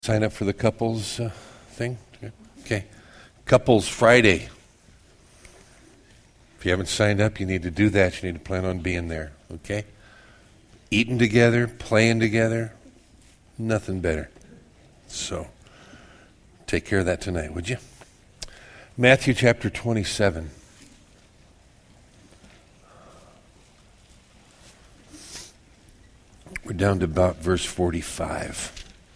Sign up for the couples thing? Okay. Couples Friday. If you haven't signed up, you need to do that. You need to plan on being there, okay? Eating together, playing together, nothing better. So, take care of that tonight, would you? Matthew chapter 27. We're down to about verse 45.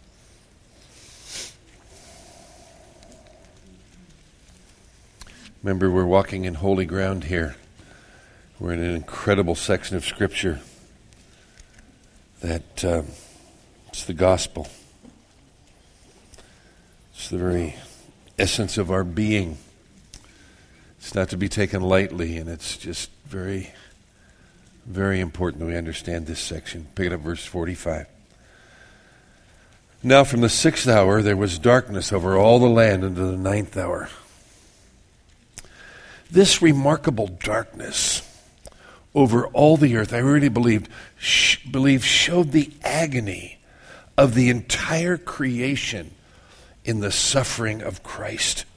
Remember, we're walking in holy ground here. We're in an incredible section of Scripture that it's the gospel. It's the very essence of our being. It's not to be taken lightly, and it's just very, very important that we understand this section. Pick it up, verse 45. Now from the 6th hour there was darkness over all the land unto the 9th hour. This remarkable darkness over all the earth, I really believe showed the agony of the entire creation in the suffering of Christ.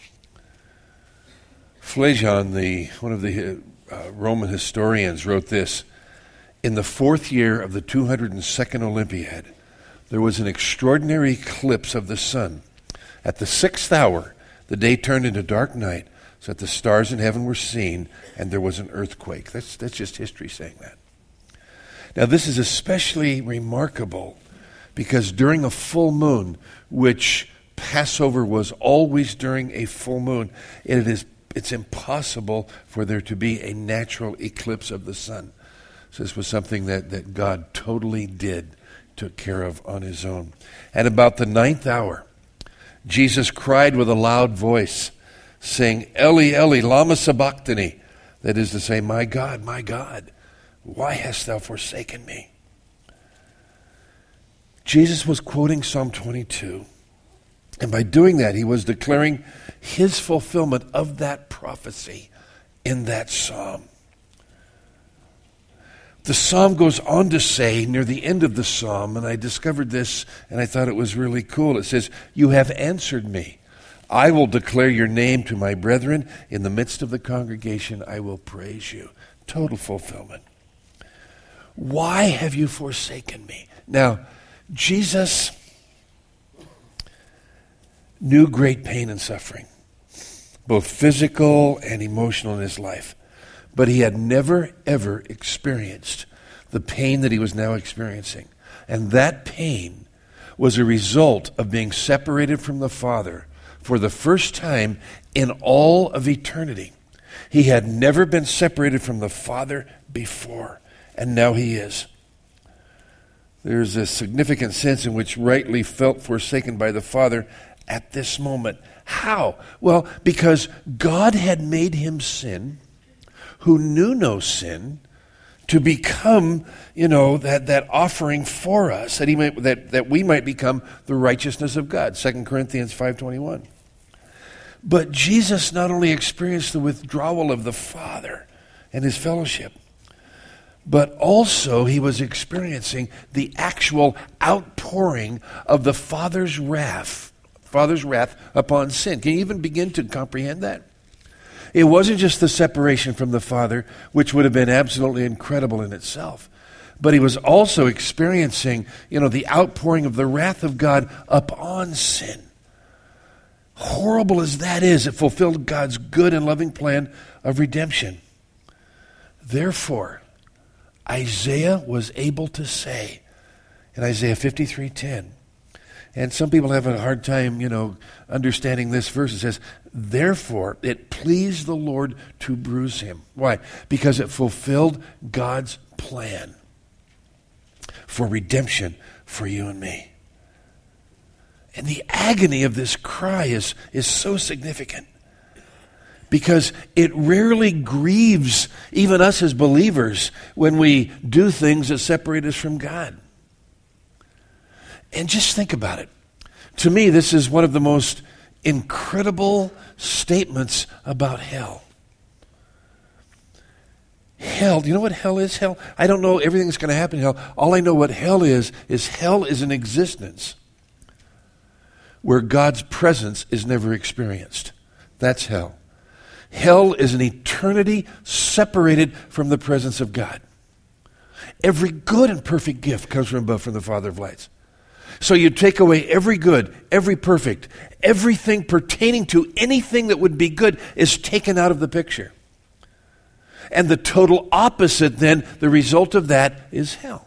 Phlegon, one of the Roman historians, wrote this: in the 4th year of the 202nd Olympiad, there was an extraordinary eclipse of the sun. At the 6th hour, the day turned into dark night, so that the stars in heaven were seen, and there was an earthquake. That's just history saying that. Now, this is especially remarkable because during a full moon, which Passover was always during a full moon, it's impossible for there to be a natural eclipse of the sun. So this was something that God totally took care of on his own. At about the 9th hour, Jesus cried with a loud voice, saying, Eli, Eli, lama sabachthani. That is to say, my God, why hast thou forsaken me? Jesus was quoting Psalm 22. And by doing that, he was declaring his fulfillment of that prophecy in that psalm. The psalm goes on to say, near the end of the psalm, and I discovered this and I thought it was really cool. It says, you have answered me. I will declare your name to my brethren. In the midst of the congregation, I will praise you. Total fulfillment. Why have you forsaken me? Now, Jesus knew great pain and suffering, both physical and emotional in his life. But he had never, ever experienced the pain that he was now experiencing. And that pain was a result of being separated from the Father for the first time in all of eternity. He had never been separated from the Father before, and now he is. There's a significant sense in which rightly felt forsaken by the Father at this moment. How? Well, because God had made him sin, who knew no sin, to become, that offering for us, that we might become the righteousness of God. 2 Corinthians 5:21. But Jesus not only experienced the withdrawal of the Father and his fellowship, but also he was experiencing the actual outpouring of the Father's wrath upon sin. Can you even begin to comprehend that? It wasn't just the separation from the Father, which would have been absolutely incredible in itself, but he was also experiencing, the outpouring of the wrath of God upon sin. Horrible as that is, it fulfilled God's good and loving plan of redemption. Therefore, Isaiah was able to say in Isaiah 53:10, and some people have a hard time, understanding this verse. It says, therefore, it pleased the Lord to bruise him. Why? Because it fulfilled God's plan for redemption for you and me. And the agony of this cry is so significant because it rarely grieves even us as believers when we do things that separate us from God. And just think about it. To me, this is one of the most incredible statements about hell. Hell, do you know what hell is? Hell, I don't know everything that's going to happen in hell. All I know what hell is hell is an existence where God's presence is never experienced. That's hell. Hell is an eternity separated from the presence of God. Every good and perfect gift comes from above, from the Father of lights. So you take away every good, every perfect, everything pertaining to anything that would be good is taken out of the picture. And the total opposite then, the result of that is hell.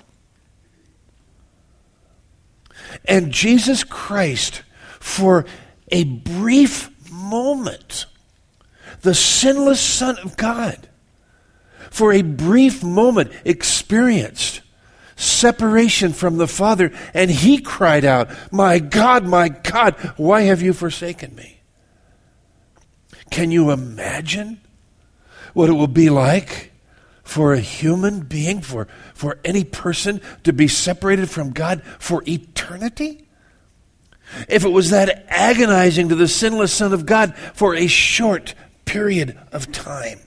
And Jesus Christ, for a brief moment, the sinless Son of God, for a brief moment experienced separation from the Father, and he cried out, my God, why have you forsaken me?" Can you imagine what it will be like for a human being, for any person to be separated from God for eternity? If it was that agonizing to the sinless Son of God for a short period of time.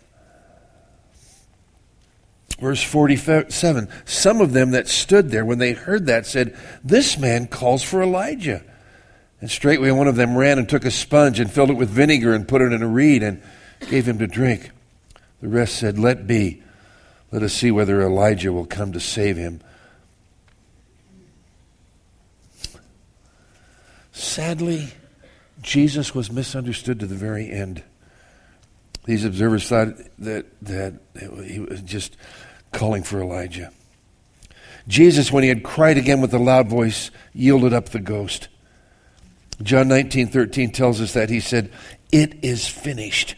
Verse 47, some of them that stood there when they heard that said, "This man calls for Elijah." And straightway one of them ran and took a sponge and filled it with vinegar and put it in a reed and gave him to drink. The rest said, "Let be. Let us see whether Elijah will come to save him." Sadly, Jesus was misunderstood to the very end. These observers thought that he was just calling for Elijah. Jesus, when he had cried again with a loud voice, yielded up the ghost. John 19:13 tells us that he said, "It is finished,"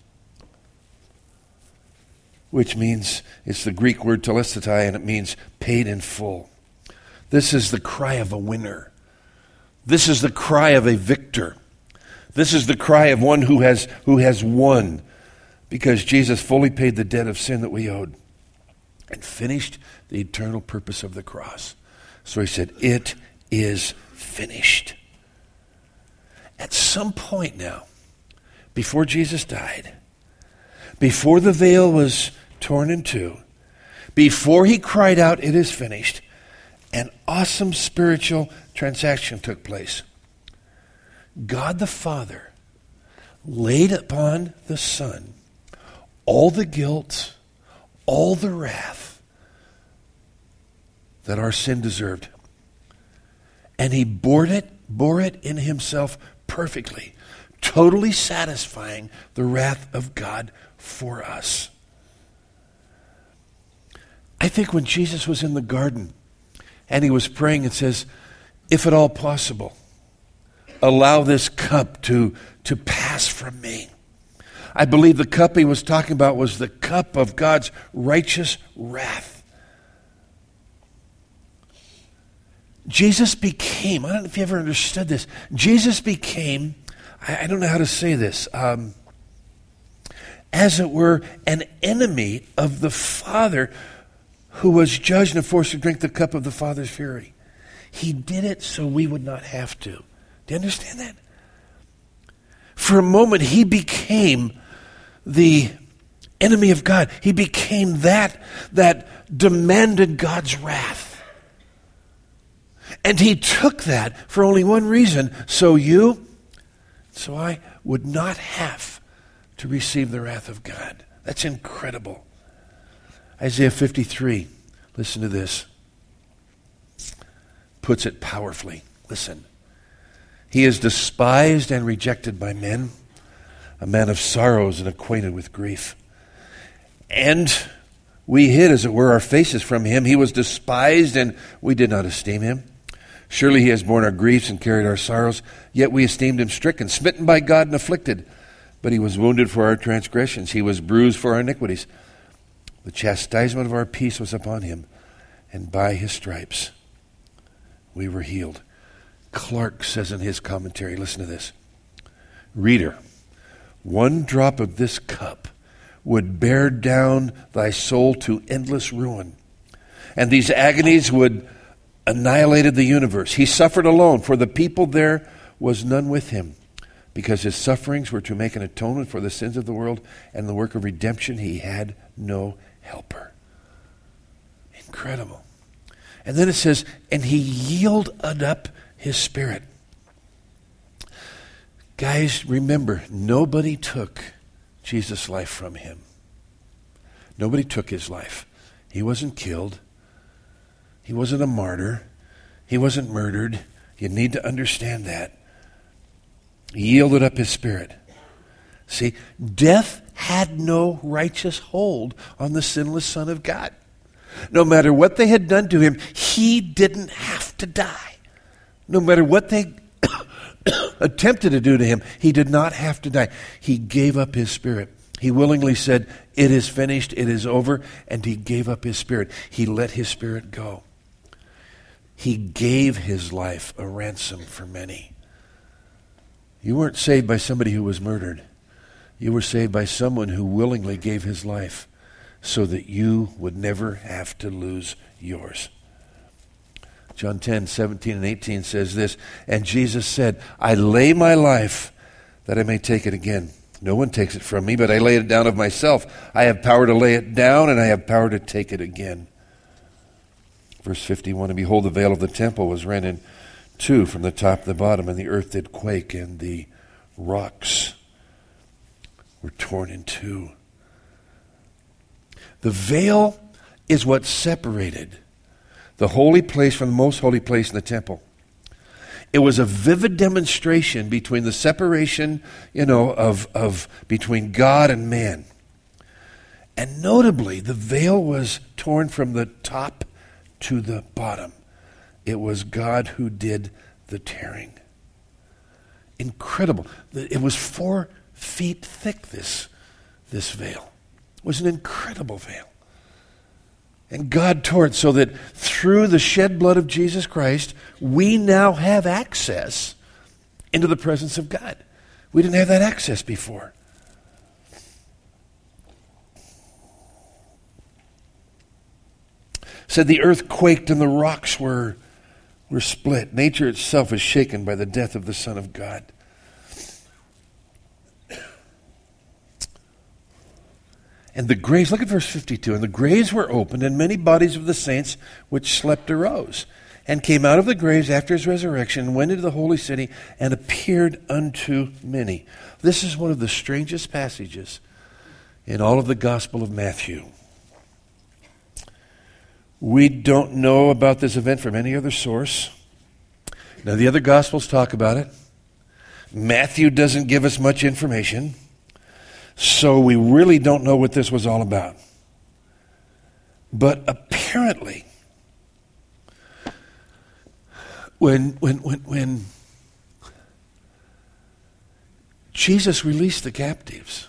which means, it's the Greek word telestai, and it means paid in full. This is the cry of a winner. This is the cry of a victor. This is the cry of one who has won, because Jesus fully paid the debt of sin that we owed and finished the eternal purpose of the cross. So he said, "It is finished." At some point now, before Jesus died, before the veil was torn in two, before he cried out, "It is finished," an awesome spiritual transaction took place. God the Father laid upon the Son all the guilt, all the wrath that our sin deserved. And he bore it in himself perfectly, totally satisfying the wrath of God for us. I think when Jesus was in the garden and he was praying, it says, "If at all possible, allow this cup to pass from me." I believe the cup he was talking about was the cup of God's righteous wrath. Jesus became, I don't know if you ever understood this, Jesus became, I don't know how to say this, as it were, an enemy of the Father who was judged and forced to drink the cup of the Father's fury. He did it so we would not have to. Do you understand that? For a moment, he became the enemy of God. He became that demanded God's wrath. And he took that for only one reason, so I would not have to receive the wrath of God. That's incredible. Isaiah 53, listen to this, puts it powerfully. Listen. "He is despised and rejected by men, a man of sorrows and acquainted with grief. And we hid, as it were, our faces from him. He was despised, and we did not esteem him. Surely he has borne our griefs and carried our sorrows, yet we esteemed him stricken, smitten by God and afflicted. But he was wounded for our transgressions. He was bruised for our iniquities. The chastisement of our peace was upon him, and by his stripes we were healed." Clark says in his commentary, listen to this, "Reader, one drop of this cup would bear down thy soul to endless ruin, and these agonies would annihilated the universe. He suffered alone, for the people there was none with him, because his sufferings were to make an atonement for the sins of the world, and the work of redemption he had no helper." Incredible. And then it says, "And he yielded up his spirit." Guys, remember, nobody took Jesus' life from him. Nobody took his life. He wasn't killed. He wasn't a martyr. He wasn't murdered. You need to understand that. He yielded up his spirit. See, death had no righteous hold on the sinless Son of God. No matter what they had done to him, he didn't have to die. No matter what they attempted to do to him, he did not have to die. He gave up his spirit. He willingly said, "It is finished, it is over," and he gave up his spirit. He let his spirit go. He gave his life a ransom for many. You weren't saved by somebody who was murdered. You were saved by someone who willingly gave his life so that you would never have to lose yours. John 10:17-18 says this, "And Jesus said, I lay my life that I may take it again. No one takes it from me, but I lay it down of myself. I have power to lay it down, and I have power to take it again." Verse 51, "And behold, the veil of the temple was rent in two from the top to the bottom, and the earth did quake, and the rocks were torn in two." The veil is what separated the holy place from the most holy place in the temple. It was a vivid demonstration between the separation, of between God and man. And notably, the veil was torn from the top to the bottom. It was God who did the tearing. Incredible. It was 4 feet thick, this veil. It was an incredible veil. And God tore it so that through the shed blood of Jesus Christ, we now have access into the presence of God. We didn't have that access before. Said the earth quaked and the rocks were split. Nature itself was shaken by the death of the Son of God. And the graves, look at verse 52, "And the graves were opened, and many bodies of the saints which slept arose, and came out of the graves after his resurrection, and went into the holy city, and appeared unto many." This is one of the strangest passages in all of the Gospel of Matthew. We don't know about this event from any other source. Now, the other Gospels talk about it. Matthew doesn't give us much information. So we really don't know what this was all about. But apparently, when Jesus released the captives,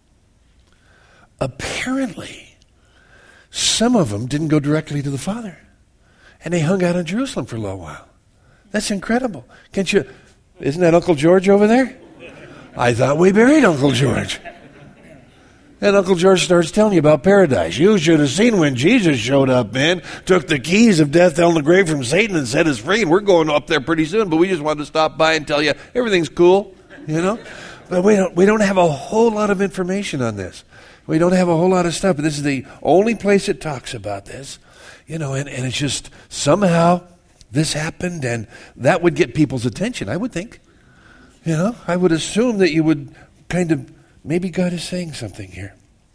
apparently some of them didn't go directly to the Father. And they hung out in Jerusalem for a little while. That's incredible. Isn't that Uncle George over there? I thought we buried Uncle George. And Uncle George starts telling you about paradise. You should have seen when Jesus showed up, man. Took the keys of death, hell, and the grave from Satan and set us free. And we're going up there pretty soon. But we just wanted to stop by and tell you everything's cool, But we don't have a whole lot of information on this. We don't have a whole lot of stuff. But this is the only place it talks about this, and it's just somehow this happened, and that would get people's attention, I would think. I would assume that you would kind of, maybe God is saying something here.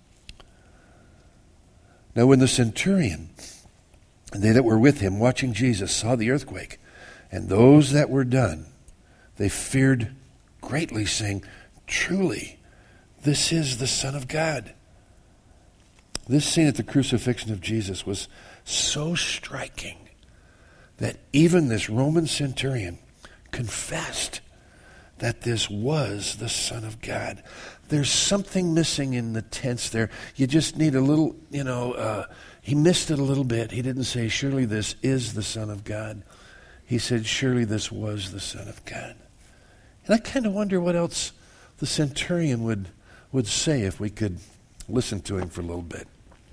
Now when the centurion and they that were with him watching Jesus saw the earthquake and those that were done, they feared greatly, saying, "Truly, this is the Son of God." This scene at the crucifixion of Jesus was so striking that even this Roman centurion confessed that this was the Son of God. There's something missing in the tense there. You just need a little, he missed it a little bit. He didn't say, "Surely this is the Son of God." He said, "Surely this was the Son of God." And I kind of wonder what else the centurion would say if we could listen to him for a little bit.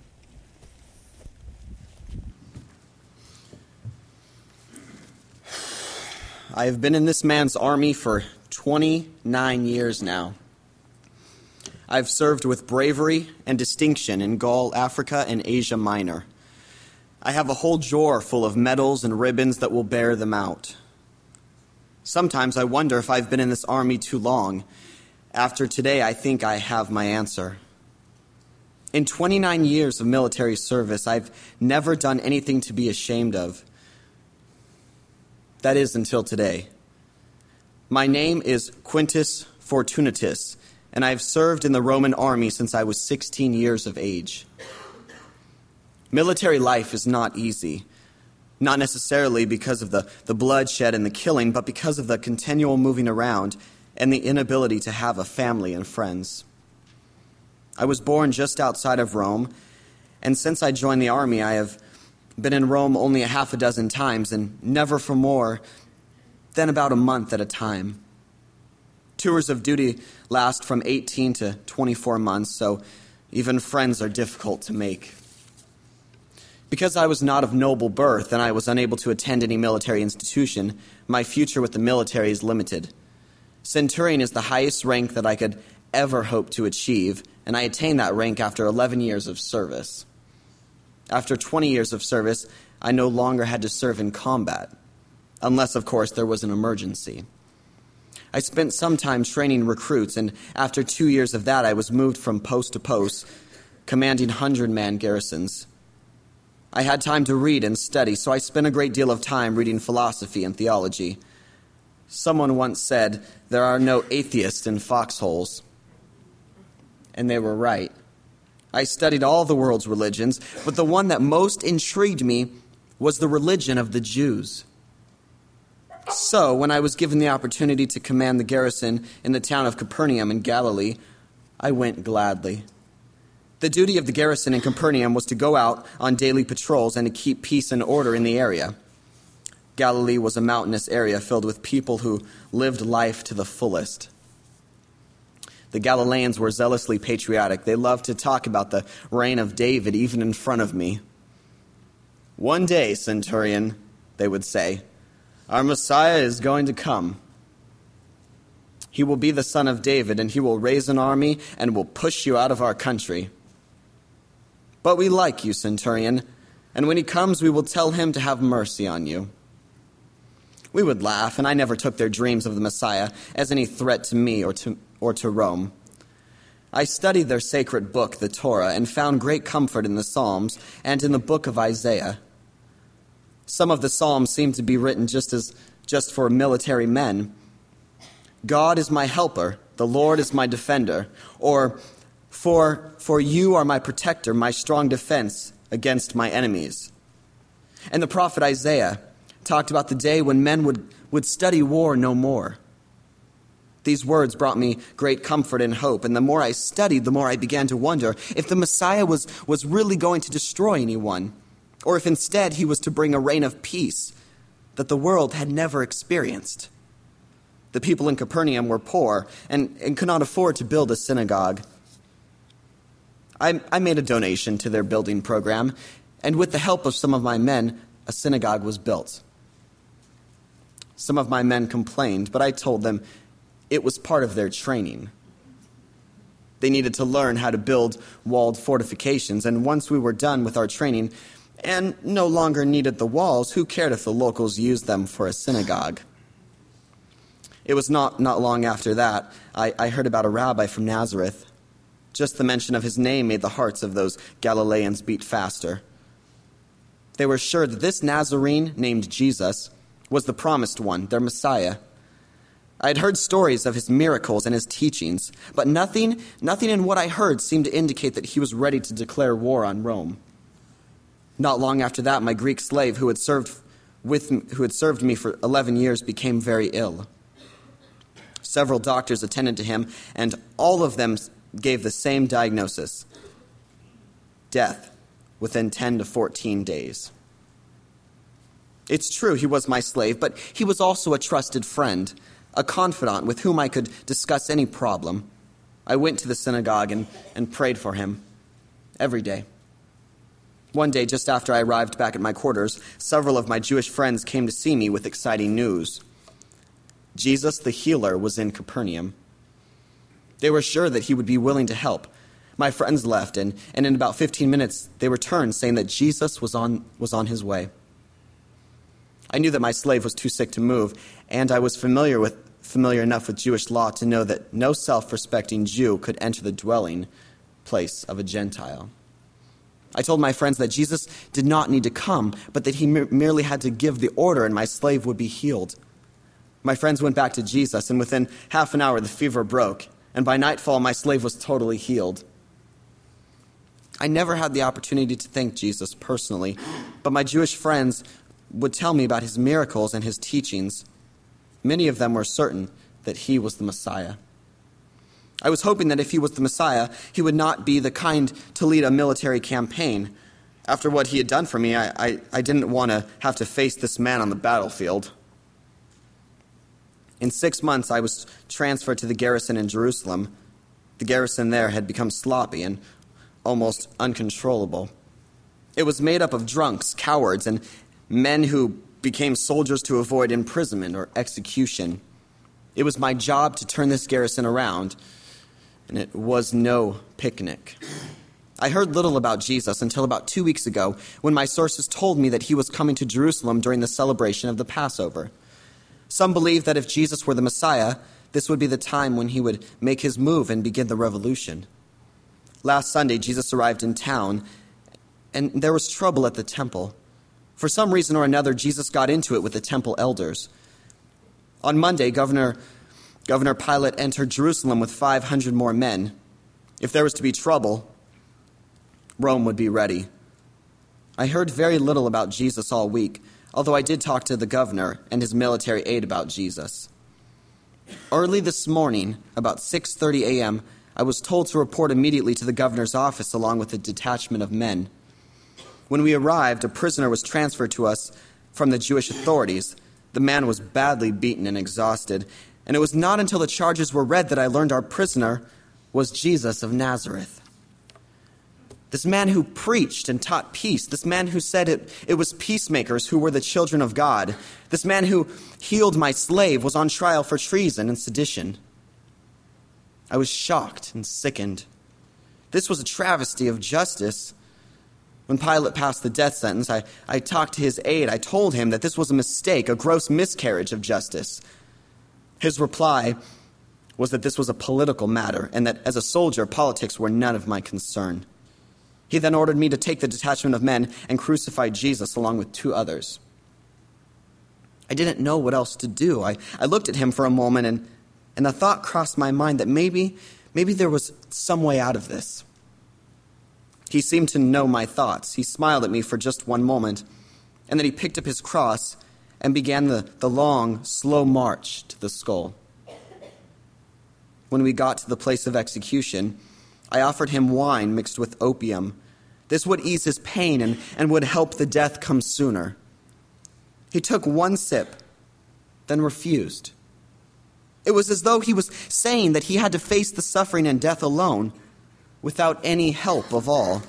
I have been in this man's army for 29 years now. I've served with bravery and distinction in Gaul, Africa, and Asia Minor. I have a whole drawer full of medals and ribbons that will bear them out. Sometimes I wonder if I've been in this army too long. After today, I think I have my answer. In 29 years of military service, I've never done anything to be ashamed of. That is, until today. My name is Quintus Fortunatus, and I've served in the Roman army since I was 16 years of age. Military life is not easy, not necessarily because of the bloodshed and the killing, but because of the continual moving around and the inability to have a family and friends. I was born just outside of Rome, and since I joined the army, I have been in Rome only a half a dozen times, and never for more than about a month at a time. Tours of duty last from 18 to 24 months, so even friends are difficult to make. Because I was not of noble birth and I was unable to attend any military institution, my future with the military is limited. Centurion is the highest rank that I could ever hope to achieve, and I attained that rank after 11 years of service. After 20 years of service, I no longer had to serve in combat, unless, of course, there was an emergency. I spent some time training recruits, and after 2 years of that, I was moved from post to post, commanding 100-man garrisons. I had time to read and study, so I spent a great deal of time reading philosophy and theology. Someone once said, "There are no atheists in foxholes." And they were right. I studied all the world's religions, but the one that most intrigued me was the religion of the Jews. So, when I was given the opportunity to command the garrison in the town of Capernaum in Galilee, I went gladly. The duty of the garrison in Capernaum was to go out on daily patrols and to keep peace and order in the area. Galilee was a mountainous area filled with people who lived life to the fullest. The Galileans were zealously patriotic. They loved to talk about the reign of David even in front of me. "One day, Centurion," they would say, "our Messiah is going to come. He will be the son of David, and he will raise an army and will push you out of our country. But we like you, Centurion, and when he comes, we will tell him to have mercy on you." We would laugh, and I never took their dreams of the Messiah as any threat to me or to Rome. I studied their sacred book, the Torah, and found great comfort in the Psalms and in the book of Isaiah. Some of the Psalms seem to be written just for military men. "God is my helper, the Lord is my defender," or For you are my protector, my strong defense against my enemies. And the prophet Isaiah talked about the day when men would study war no more. These words brought me great comfort and hope, and the more I studied, the more I began to wonder if the Messiah was really going to destroy anyone, or if instead he was to bring a reign of peace that the world had never experienced. The people in Capernaum were poor and could not afford to build a synagogue. I made a donation to their building program, and with the help of some of my men, a synagogue was built. Some of my men complained, but I told them it was part of their training. They needed to learn how to build walled fortifications, and once we were done with our training and no longer needed the walls, who cared if the locals used them for a synagogue? It was not long after that I heard about a rabbi from Nazareth. Just the mention of his name made the hearts of those Galileans beat faster. They were sure that this Nazarene named Jesus was the promised one, their Messiah. I had heard stories of his miracles and his teachings, but nothing in what I heard seemed to indicate that he was ready to declare war on Rome. Not long after that, my Greek slave who had served me for 11 years became very ill. Several doctors attended to him, and all of them gave the same diagnosis: death within 10 to 14 days. It's true he was my slave, but he was also a trusted friend, a confidant with whom I could discuss any problem. I went to the synagogue and prayed for him every day. One day, just after I arrived back at my quarters, several of my Jewish friends came to see me with exciting news. Jesus the healer was in Capernaum. They were sure that he would be willing to help. My friends left, and in about 15 minutes, they returned saying that Jesus was on his way. I knew that my slave was too sick to move, and I was familiar enough with Jewish law to know that no self-respecting Jew could enter the dwelling place of a Gentile. I told my friends that Jesus did not need to come, but that he merely had to give the order and my slave would be healed. My friends went back to Jesus, and within half an hour the fever broke, and by nightfall my slave was totally healed. I never had the opportunity to thank Jesus personally, but my Jewish friends would tell me about his miracles and his teachings. Many of them were certain that he was the Messiah. I was hoping that if he was the Messiah, he would not be the kind to lead a military campaign. After what he had done for me, I didn't want to have to face this man on the battlefield. In 6 months, I was transferred to the garrison in Jerusalem. The garrison there had become sloppy and almost uncontrollable. It was made up of drunks, cowards, and men who became soldiers to avoid imprisonment or execution. It was my job to turn this garrison around, and it was no picnic. I heard little about Jesus until about 2 weeks ago, when my sources told me that he was coming to Jerusalem during the celebration of the Passover. Some believed that if Jesus were the Messiah, this would be the time when he would make his move and begin the revolution. Last Sunday, Jesus arrived in town, and there was trouble at the temple. For some reason or another, Jesus got into it with the temple elders. On Monday, Governor Pilate entered Jerusalem with 500 more men. If there was to be trouble, Rome would be ready. I heard very little about Jesus all week, although I did talk to the governor and his military aide about Jesus. Early this morning, about 6:30 a.m., I was told to report immediately to the governor's office along with a detachment of men. When we arrived, a prisoner was transferred to us from the Jewish authorities. The man was badly beaten and exhausted, and it was not until the charges were read that I learned our prisoner was Jesus of Nazareth. This man who preached and taught peace, this man who said it was peacemakers who were the children of God, this man who healed my slave was on trial for treason and sedition. I was shocked and sickened. This was a travesty of justice. When Pilate passed the death sentence, I talked to his aide. I told him that this was a mistake, a gross miscarriage of justice. His reply was that this was a political matter and that as a soldier, politics were none of my concern. He then ordered me to take the detachment of men and crucify Jesus along with 2 others. I didn't know what else to do. I looked at him for a moment and the thought crossed my mind that maybe there was some way out of this. He seemed to know my thoughts. He smiled at me for just one moment, and then he picked up his cross and began the long, slow march to the skull. When we got to the place of execution, I offered him wine mixed with opium. This would ease his pain and would help the death come sooner. He took 1 sip, then refused. It was as though he was saying that he had to face the suffering and death alone, without any help of all.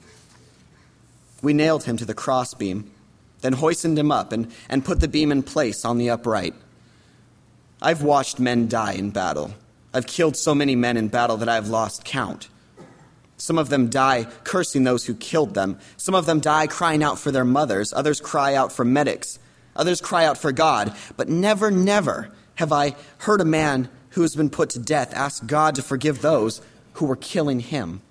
We nailed him to the crossbeam, then hoisted him up and put the beam in place on the upright. I've watched men die in battle. I've killed so many men in battle that I've lost count. Some of them die cursing those who killed them. Some of them die crying out for their mothers. Others cry out for medics. Others cry out for God. But never, never have I heard a man who has been put to death ask God to forgive those who were killing him.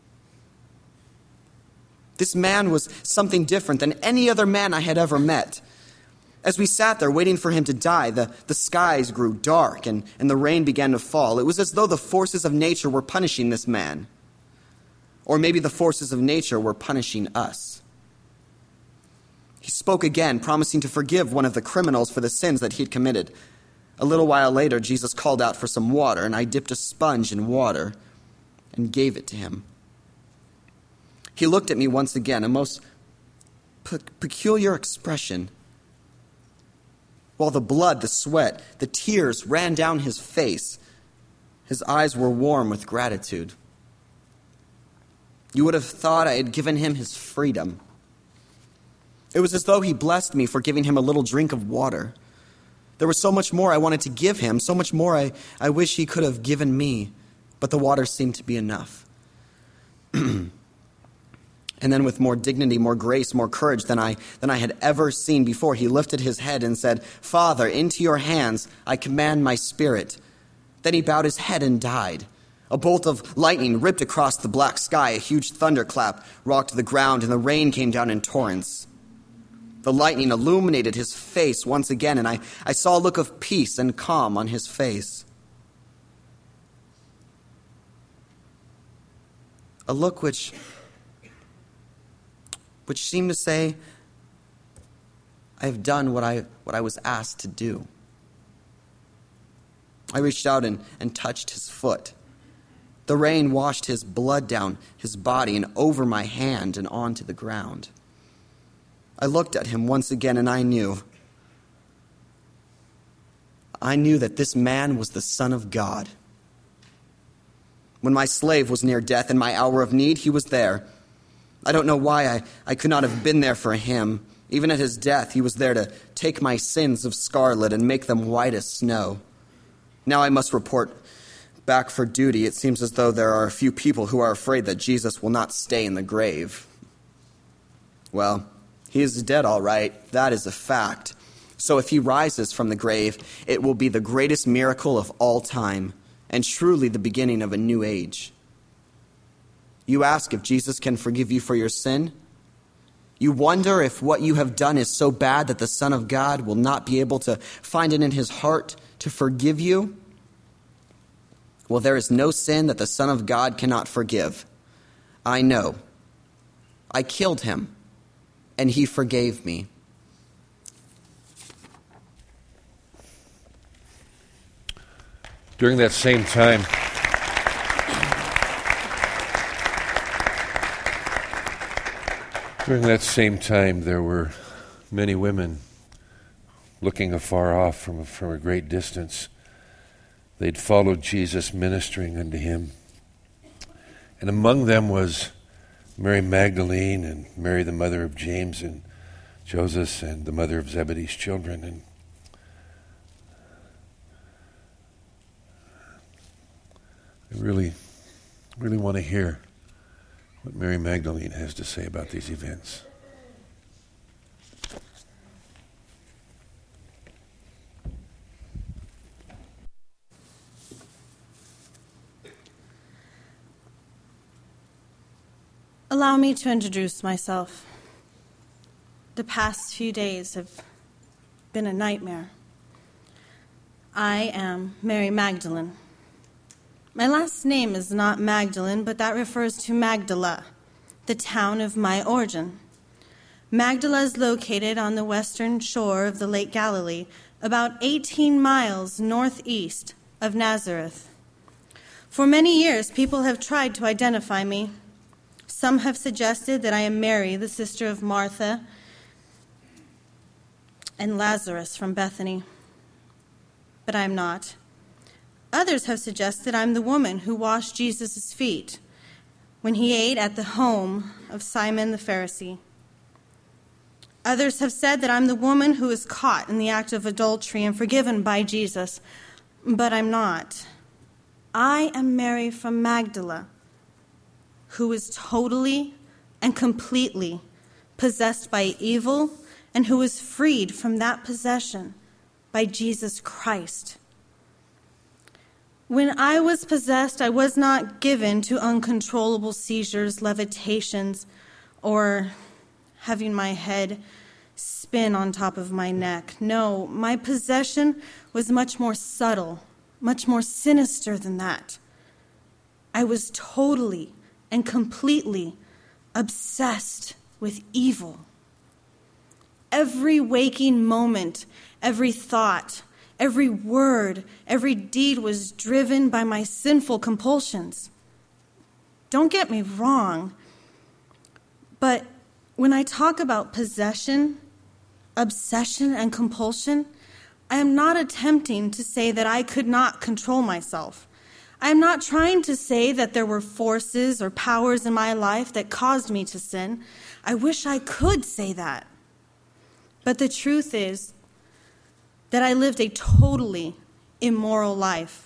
This man was something different than any other man I had ever met. As we sat there waiting for him to die, the skies grew dark and the rain began to fall. It was as though the forces of nature were punishing this man. Or maybe the forces of nature were punishing us. He spoke again, promising to forgive one of the criminals for the sins that he had committed. A little while later, Jesus called out for some water, and I dipped a sponge in water and gave it to him. He looked at me once again, a most peculiar expression. While the blood, the sweat, the tears ran down his face, his eyes were warm with gratitude. You would have thought I had given him his freedom. It was as though he blessed me for giving him a little drink of water. There was so much more I wanted to give him, so much more I wish he could have given me, but the water seemed to be enough. And then with more dignity, more grace, more courage than I had ever seen before, he lifted his head and said, "Father, into your hands I commend my spirit." Then he bowed his head and died. A bolt of lightning ripped across the black sky, a huge thunderclap rocked the ground, and the rain came down in torrents. The lightning illuminated his face once again, and I saw a look of peace and calm on his face. A look which seemed to say, I have done what I was asked to do. I reached out and touched his foot. The rain washed his blood down his body and over my hand and onto the ground. I looked at him once again, and I knew that this man was the Son of God. When my slave was near death in my hour of need, he was there. I don't know why I could not have been there for him. Even at his death, he was there to take my sins of scarlet and make them white as snow. Now I must report back for duty. It seems as though there are a few people who are afraid that Jesus will not stay in the grave. Well, he is dead, all right. That is a fact. So if he rises from the grave, it will be the greatest miracle of all time, and truly the beginning of a new age. You ask if Jesus can forgive you for your sin. You wonder if what you have done is so bad that the Son of God will not be able to find it in his heart to forgive you. Well, there is no sin that the Son of God cannot forgive. I know. I killed him, and he forgave me. During that same time, there were many women looking afar off from a great distance. They'd followed Jesus, ministering unto him. And among them was Mary Magdalene and Mary, the mother of James and Joseph, and the mother of Zebedee's children. And I really want to hear what Mary Magdalene has to say about these events. Allow me to introduce myself. The past few days have been a nightmare. I am Mary Magdalene. My last name is not Magdalene, but that refers to Magdala, the town of my origin. Magdala is located on the western shore of the Lake Galilee, about 18 miles northeast of Nazareth. For many years, people have tried to identify me. Some have suggested that I am Mary, the sister of Martha and Lazarus from Bethany, but I am not. Others have suggested I'm the woman who washed Jesus' feet when he ate at the home of Simon the Pharisee. Others have said that I'm the woman who was caught in the act of adultery and forgiven by Jesus, but I'm not. I am Mary from Magdala, who is totally and completely possessed by evil and who is freed from that possession by Jesus Christ. When I was possessed, I was not given to uncontrollable seizures, levitations, or having my head spin on top of my neck. No, my possession was much more subtle, much more sinister than that. I was totally and completely obsessed with evil. Every waking moment, every thought, every word, every deed was driven by my sinful compulsions. Don't get me wrong, but when I talk about possession, obsession, and compulsion, I am not attempting to say that I could not control myself. I am not trying to say that there were forces or powers in my life that caused me to sin. I wish I could say that. But the truth is that I lived a totally immoral life.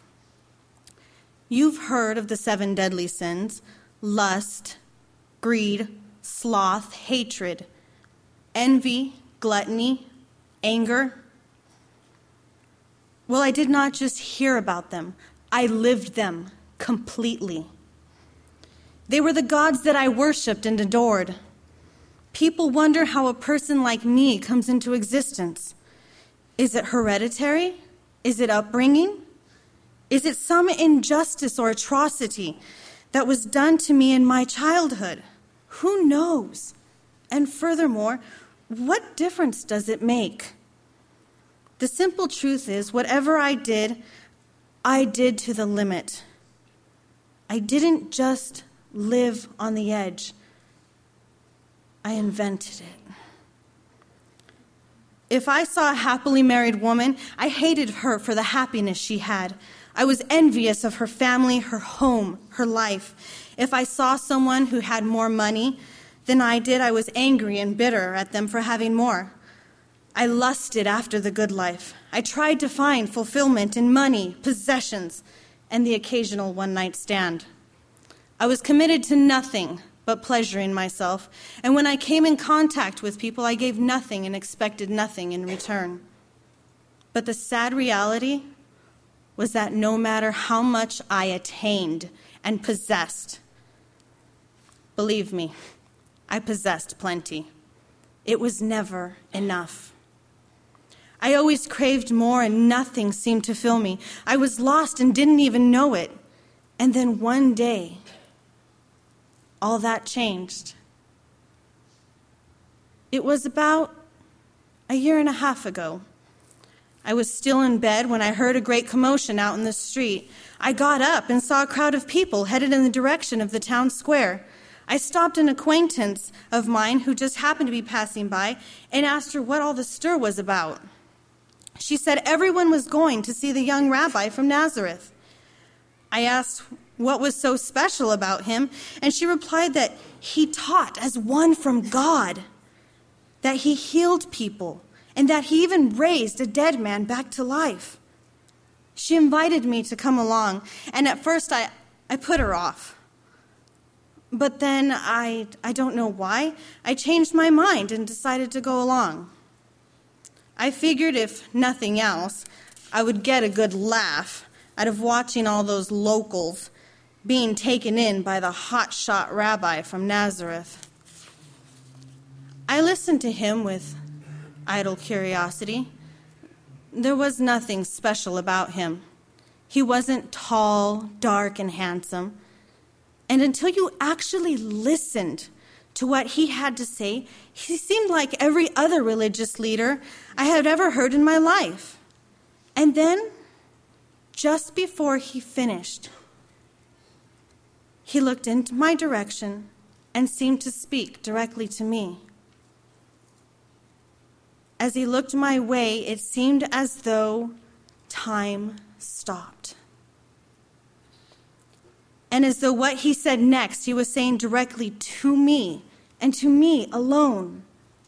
You've heard of the 7 deadly sins: lust, greed, sloth, hatred, envy, gluttony, anger. Well, I did not just hear about them. I lived them completely. They were the gods that I worshiped and adored. People wonder how a person like me comes into existence. Is it hereditary? Is it upbringing? Is it some injustice or atrocity that was done to me in my childhood? Who knows? And furthermore, what difference does it make? The simple truth is, whatever I did to the limit. I didn't just live on the edge. I invented it. If I saw a happily married woman, I hated her for the happiness she had. I was envious of her family, her home, her life. If I saw someone who had more money than I did, I was angry and bitter at them for having more. I lusted after the good life. I tried to find fulfillment in money, possessions, and the occasional one-night stand. I was committed to nothing but pleasuring myself, and when I came in contact with people, I gave nothing and expected nothing in return. But the sad reality was that no matter how much I attained and possessed, believe me, I possessed plenty. It was never enough. I always craved more and nothing seemed to fill me. I was lost and didn't even know it. And then one day, all that changed. It was about a year and a half ago. I was still in bed when I heard a great commotion out in the street. I got up and saw a crowd of people headed in the direction of the town square. I stopped an acquaintance of mine who just happened to be passing by and asked her what all the stir was about. She said everyone was going to see the young rabbi from Nazareth. I asked what was so special about him, and she replied that he taught as one from God, that he healed people, and that he even raised a dead man back to life. She invited me to come along, and at first I put her off. But then I don't know why, I changed my mind and decided to go along. I figured if nothing else, I would get a good laugh out of watching all those locals being taken in by the hotshot rabbi from Nazareth. I listened to him with idle curiosity. There was nothing special about him. He wasn't tall, dark, and handsome. And until you actually listened to what he had to say, he seemed like every other religious leader I had ever heard in my life. And then, just before he finished, he looked into my direction and seemed to speak directly to me. As he looked my way, it seemed as though time stopped. And as though what he said next, he was saying directly to me and to me alone.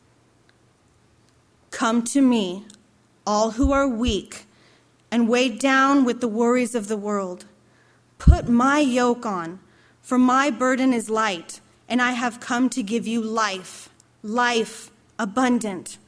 Come to me, all who are weak and weighed down with the worries of the world. Put my yoke on, for my burden is light, and I have come to give you life, life abundant.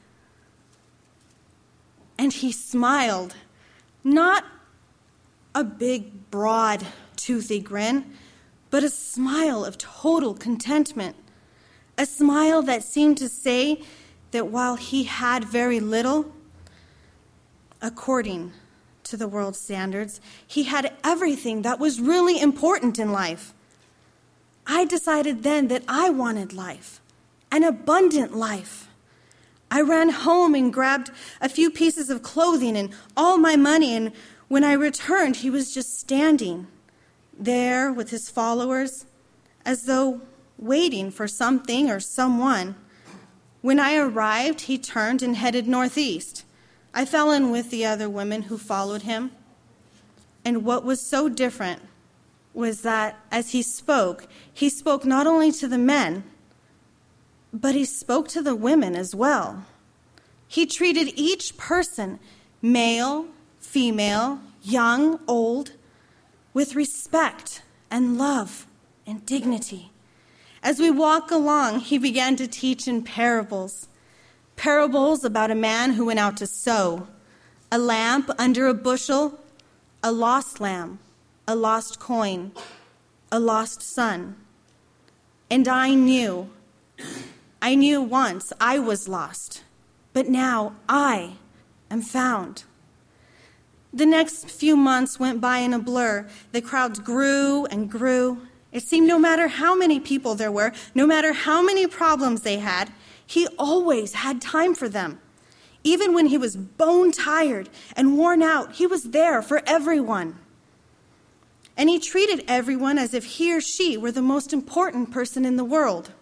And he smiled, not a big, broad, toothy grin, but a smile of total contentment, a smile that seemed to say that while he had very little, according to the world's standards, he had everything that was really important in life. I decided then that I wanted life, an abundant life. I ran home and grabbed a few pieces of clothing and all my money, and when I returned, he was just standing there with his followers, as though waiting for something or someone. When I arrived, he turned and headed northeast. I fell in with the other women who followed him. And what was so different was that as he spoke not only to the men, but he spoke to the women as well. He treated each person, male, female, young, old, with respect and love and dignity. As we walk along, he began to teach in parables. Parables about a man who went out to sow, a lamp under a bushel, a lost lamb, a lost coin, a lost son. And I knew once I was lost, but now I am found. The next few months went by in a blur. The crowds grew and grew. It seemed no matter how many people there were, no matter how many problems they had, he always had time for them. Even when he was bone tired and worn out, he was there for everyone. And he treated everyone as if he or she were the most important person in the world.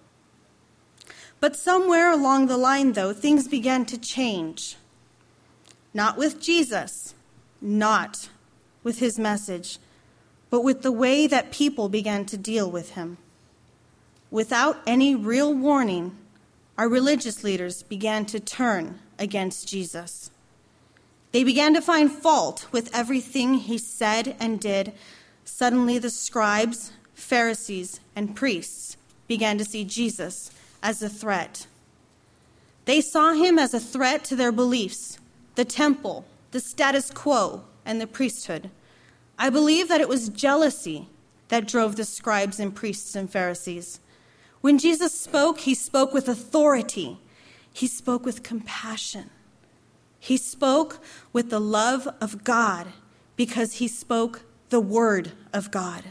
But somewhere along the line, though, things began to change. Not with Jesus, not with his message, but with the way that people began to deal with him. Without any real warning, our religious leaders began to turn against Jesus. They began to find fault with everything he said and did. Suddenly the scribes, Pharisees, and priests began to see Jesus as a threat. They saw him as a threat to their beliefs, the temple, the status quo, and the priesthood. I believe that it was jealousy that drove the scribes and priests and Pharisees. When Jesus spoke, he spoke with authority. He spoke with compassion. He spoke with the love of God because he spoke the word of God.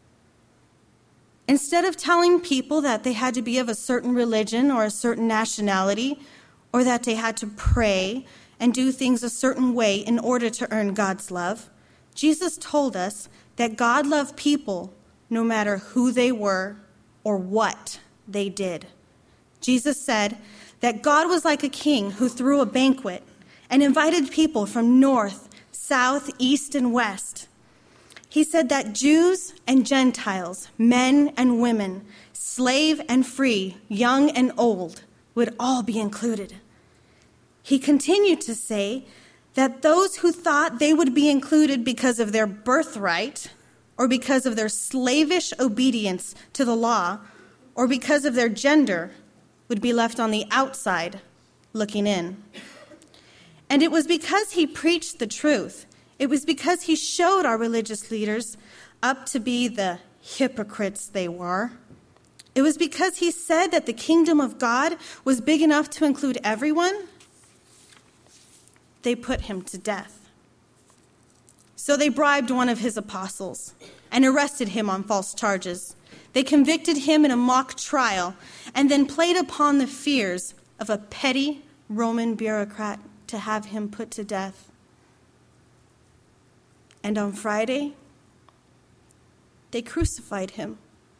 Instead of telling people that they had to be of a certain religion or a certain nationality, or that they had to pray and do things a certain way in order to earn God's love, Jesus told us that God loved people no matter who they were or what they did. Jesus said that God was like a king who threw a banquet and invited people from north, south, east, and west. He said that Jews and Gentiles, men and women, slave and free, young and old, would all be included. He continued to say that those who thought they would be included because of their birthright, or because of their slavish obedience to the law, or because of their gender, would be left on the outside looking in. And it was because he preached the truth. It was because he showed our religious leaders up to be the hypocrites they were. It was because he said that the kingdom of God was big enough to include everyone. They put him to death. So they bribed one of his apostles and arrested him on false charges. They convicted him in a mock trial and then played upon the fears of a petty Roman bureaucrat to have him put to death. And on Friday, they crucified him.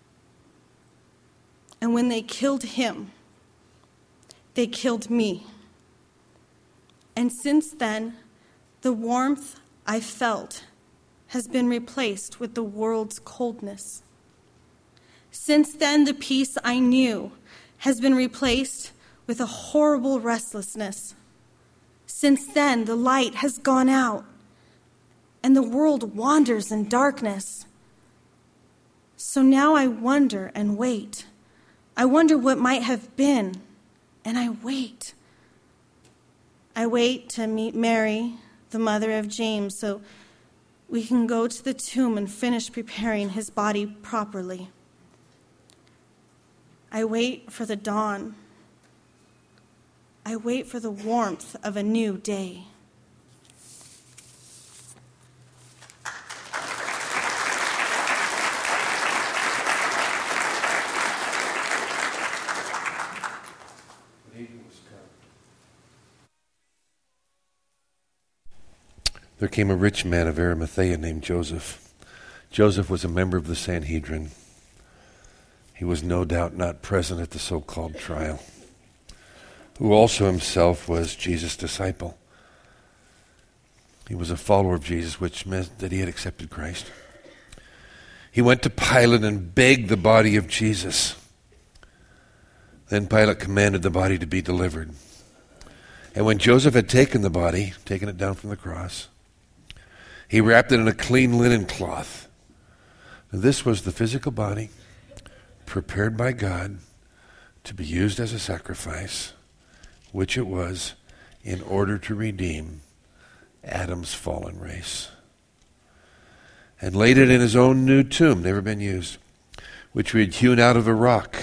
And when they killed him, they killed me. And since then, the warmth I felt has been replaced with the world's coldness. Since then, the peace I knew has been replaced with a horrible restlessness. Since then, the light has gone out, and the world wanders in darkness. So now I wonder and wait. I wonder what might have been, and I wait. I wait to meet Mary, the mother of James, so we can go to the tomb and finish preparing his body properly. I wait for the dawn. I wait for the warmth of a new day. There came a rich man of Arimathea named Joseph. Joseph was a member of the Sanhedrin. He was no doubt not present at the so-called trial, who also himself was Jesus' disciple. He was a follower of Jesus, which meant that he had accepted Christ. He went to Pilate and begged the body of Jesus. Then Pilate commanded the body to be delivered. And when Joseph had taken the body, taken it down from the cross, he wrapped it in a clean linen cloth. Now, this was the physical body. prepared by God to be used as a sacrifice, which it was, in order to redeem Adam's fallen race. And laid it in his own new tomb, never been used, which we had hewn out of a rock.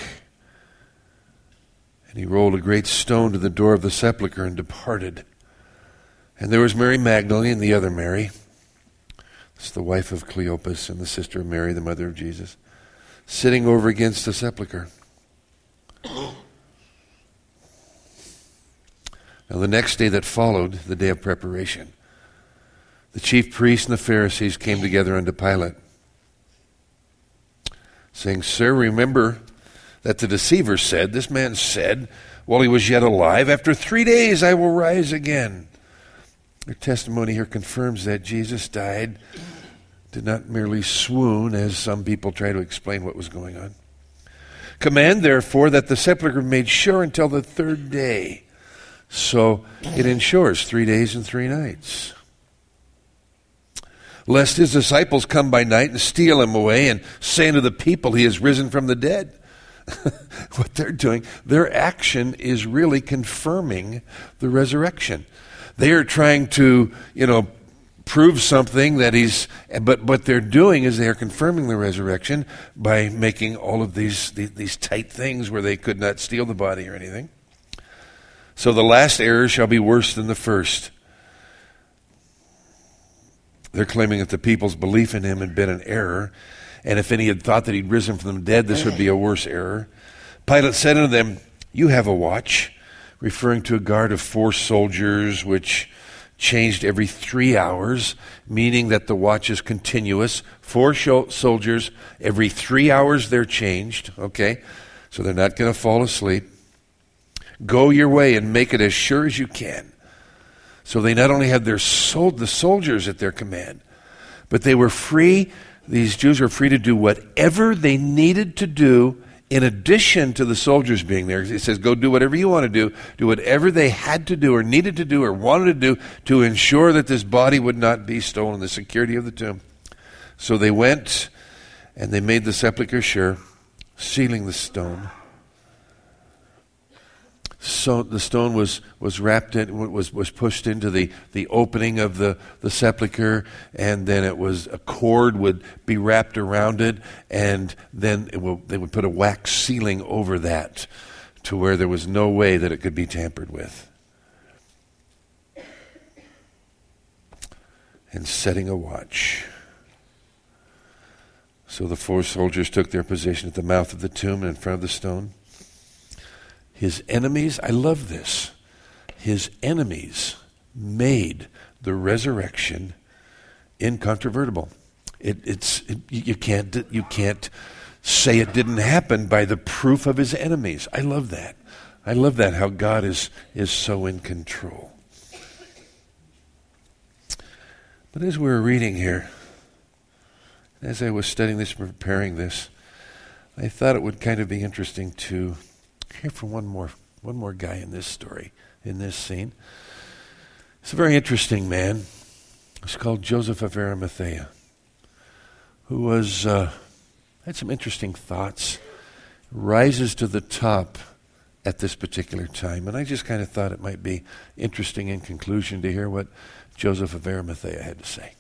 And he rolled a great stone to the door of the sepulchre and departed. And there was Mary Magdalene and the other Mary. It's the wife of Cleopas and the sister of Mary, the mother of Jesus, sitting over against the sepulchre. Now the next day that followed, the day of preparation, the chief priests and the Pharisees came together unto Pilate, saying, Sir, remember that the deceiver said, this man said, while he was yet alive, after 3 days I will rise again. Their testimony here confirms that Jesus died, did not merely swoon, as some people try to explain what was going on. Command, therefore, that the sepulchre be made sure until the 3rd day. So it ensures 3 days and 3 nights. Lest his disciples come by night and steal him away and say unto the people, he is risen from the dead. What they're doing, their action is really confirming the resurrection. They are trying to, prove something that but what they're doing is they are confirming the resurrection by making all of these tight things where they could not steal the body or anything. So the last error shall be worse than the first. They're claiming that the people's belief in him had been an error, and if any had thought that he'd risen from the dead, this would be a worse error. Pilate said unto them, You have a watch, referring to a guard of 4 soldiers, which changed every 3 hours, meaning that the watch is continuous. 4 soldiers, every 3 hours they're changed, okay? So they're not going to fall asleep. Go your way and make it as sure as you can. So they not only had the soldiers at their command, but they were free. These Jews were free to do whatever they needed to do in addition to the soldiers being there. It says, go do whatever you want to do. Do whatever they had to do or needed to do or wanted to do to ensure that this body would not be stolen, the security of the tomb. So they went and they made the sepulchre sure, sealing the stone. So the stone was wrapped in, was pushed into the opening of the sepulcher, and then a cord would be wrapped around it, and then they would put a wax sealing over that to where there was no way that it could be tampered with. And setting a watch. So the 4 soldiers took their position at the mouth of the tomb and in front of the stone. His enemies, I love this, his enemies made the resurrection incontrovertible. You can't say it didn't happen by the proof of his enemies. I love that. I love that, how God is so in control. But as we were reading here, as I was studying this, preparing this, I thought it would kind of be interesting to hear from one more guy in this story, in this scene. It's a very interesting man. It's called Joseph of Arimathea, who was had some interesting thoughts, rises to the top at this particular time. And I just kind of thought it might be interesting in conclusion to hear what Joseph of Arimathea had to say.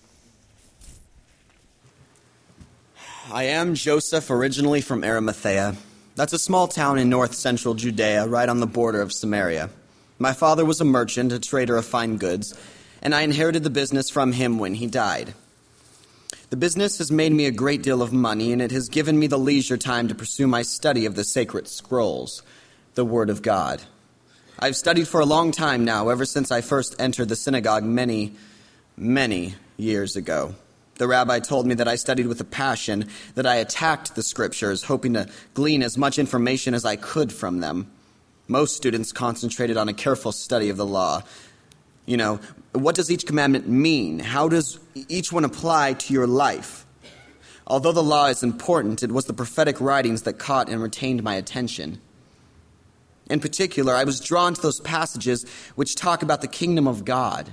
I am Joseph, originally from Arimathea. That's a small town in north-central Judea, right on the border of Samaria. My father was a merchant, a trader of fine goods, and I inherited the business from him when he died. The business has made me a great deal of money, and it has given me the leisure time to pursue my study of the sacred scrolls, the Word of God. I've studied for a long time now, ever since I first entered the synagogue many, many years ago. The rabbi told me that I studied with a passion, that I attacked the scriptures, hoping to glean as much information as I could from them. Most students concentrated on a careful study of the law. What does each commandment mean? How does each one apply to your life? Although the law is important, it was the prophetic writings that caught and retained my attention. In particular, I was drawn to those passages which talk about the kingdom of God.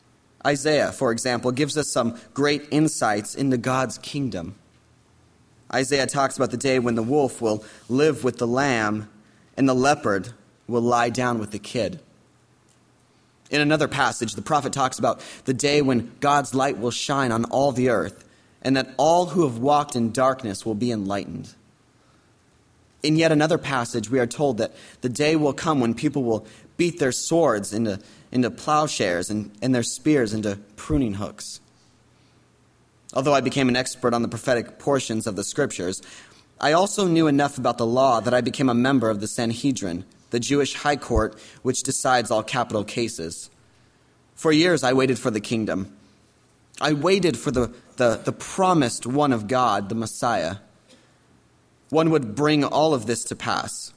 Isaiah, for example, gives us some great insights into God's kingdom. Isaiah talks about the day when the wolf will live with the lamb and the leopard will lie down with the kid. In another passage, the prophet talks about the day when God's light will shine on all the earth and that all who have walked in darkness will be enlightened. In yet another passage, we are told that the day will come when people will beat their swords into plowshares and their spears into pruning hooks. Although I became an expert on the prophetic portions of the scriptures, I also knew enough about the law that I became a member of the Sanhedrin, the Jewish high court which decides all capital cases. For years I waited for the kingdom. I waited for the promised one of God, the Messiah. One would bring all of this to pass.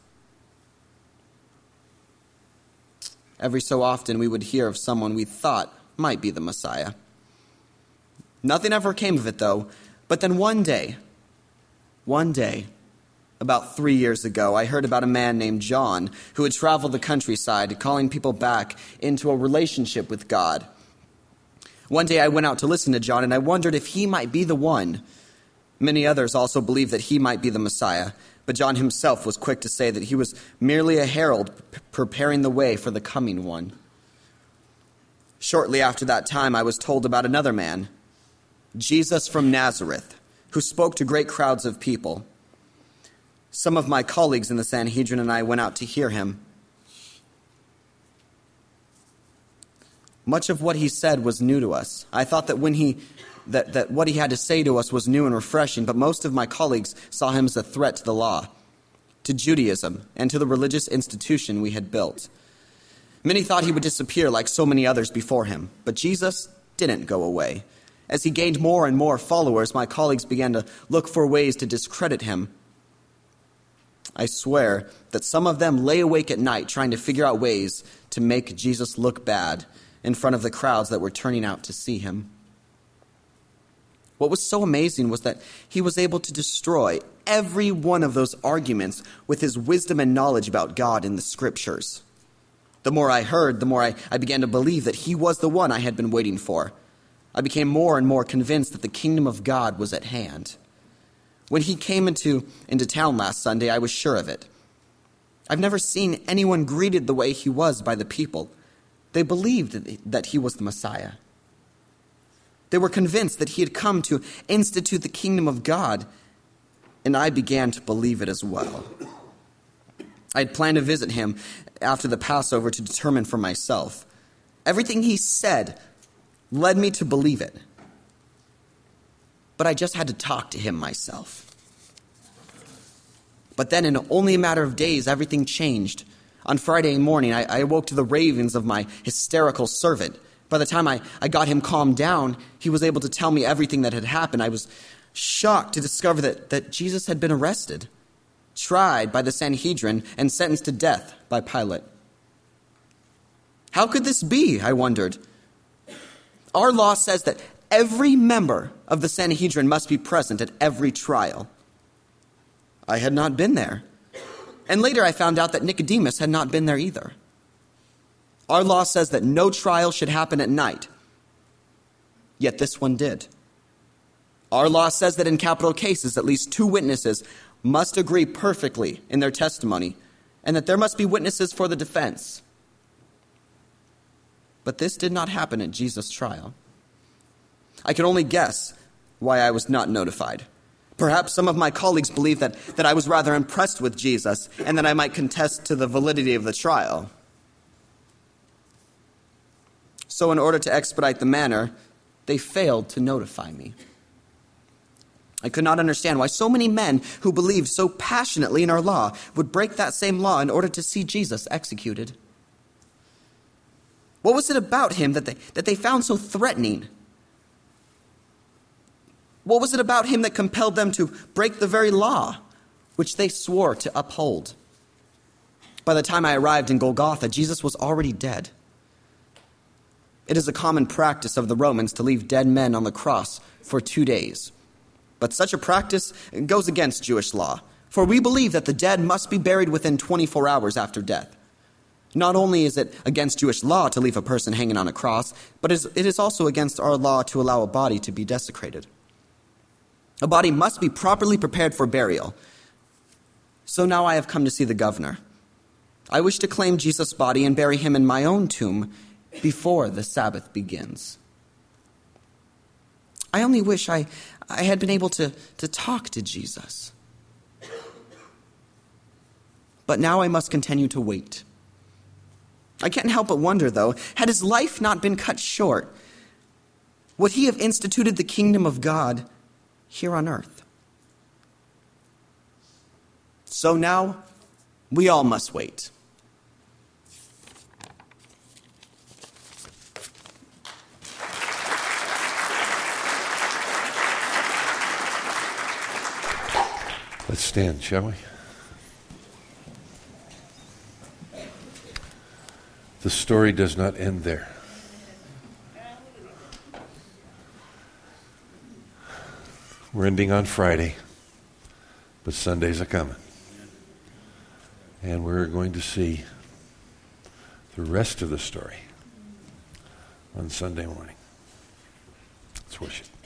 Every so often we would hear of someone we thought might be the Messiah. Nothing ever came of it, though. But then one day, about 3 years ago, I heard about a man named John who had traveled the countryside, calling people back into a relationship with God. One day I went out to listen to John, and I wondered if he might be the one. Many others also believed that he might be the Messiah, but John himself was quick to say that he was merely a herald preparing the way for the coming one. Shortly after that time, I was told about another man, Jesus from Nazareth, who spoke to great crowds of people. Some of my colleagues in the Sanhedrin and I went out to hear him. Much of what he said was new to us. I thought that that what he had to say to us was new and refreshing, but most of my colleagues saw him as a threat to the law, to Judaism, and to the religious institution we had built. Many thought he would disappear like so many others before him, but Jesus didn't go away. As he gained more and more followers, my colleagues began to look for ways to discredit him. I swear that some of them lay awake at night trying to figure out ways to make Jesus look bad in front of the crowds that were turning out to see him. What was so amazing was that he was able to destroy every one of those arguments with his wisdom and knowledge about God in the scriptures. The more I heard, the more I began to believe that he was the one I had been waiting for. I became more and more convinced that the kingdom of God was at hand. When he came into town last Sunday, I was sure of it. I've never seen anyone greeted the way he was by the people. They believed that he was the Messiah. They were convinced that he had come to institute the kingdom of God, and I began to believe it as well. I had planned to visit him after the Passover to determine for myself. Everything he said led me to believe it. But I just had to talk to him myself. But then in only a matter of days, everything changed. On Friday morning, I awoke to the ravings of my hysterical servant. By the time I got him calmed down, he was able to tell me everything that had happened. I was shocked to discover that Jesus had been arrested, tried by the Sanhedrin, and sentenced to death by Pilate. How could this be, I wondered. Our law says that every member of the Sanhedrin must be present at every trial. I had not been there. And later I found out that Nicodemus had not been there either. Our law says that no trial should happen at night. Yet this one did. Our law says that in capital cases, at least 2 witnesses must agree perfectly in their testimony, and that there must be witnesses for the defense. But this did not happen at Jesus' trial. I can only guess why I was not notified. Perhaps some of my colleagues believed that I was rather impressed with Jesus and that I might contest to the validity of the trial. So in order to expedite the matter, they failed to notify me. I could not understand why so many men who believed so passionately in our law would break that same law in order to see Jesus executed. What was it about him that they found so threatening? What was it about him that compelled them to break the very law which they swore to uphold? By the time I arrived in Golgotha, Jesus was already dead. It is a common practice of the Romans to leave dead men on the cross for 2 days. But such a practice goes against Jewish law, for we believe that the dead must be buried within 24 hours after death. Not only is it against Jewish law to leave a person hanging on a cross, but it is also against our law to allow a body to be desecrated. A body must be properly prepared for burial. So now I have come to see the governor. I wish to claim Jesus' body and bury him in my own tomb before the Sabbath begins. I only wish I had been able to talk to Jesus. But now I must continue to wait. I can't help but wonder, though, had his life not been cut short, would he have instituted the kingdom of God here on earth? So now, we all must wait. Let's stand, shall we? The story does not end there. We're ending on Friday, but Sunday's a coming. And we're going to see the rest of the story on Sunday morning. Let's worship.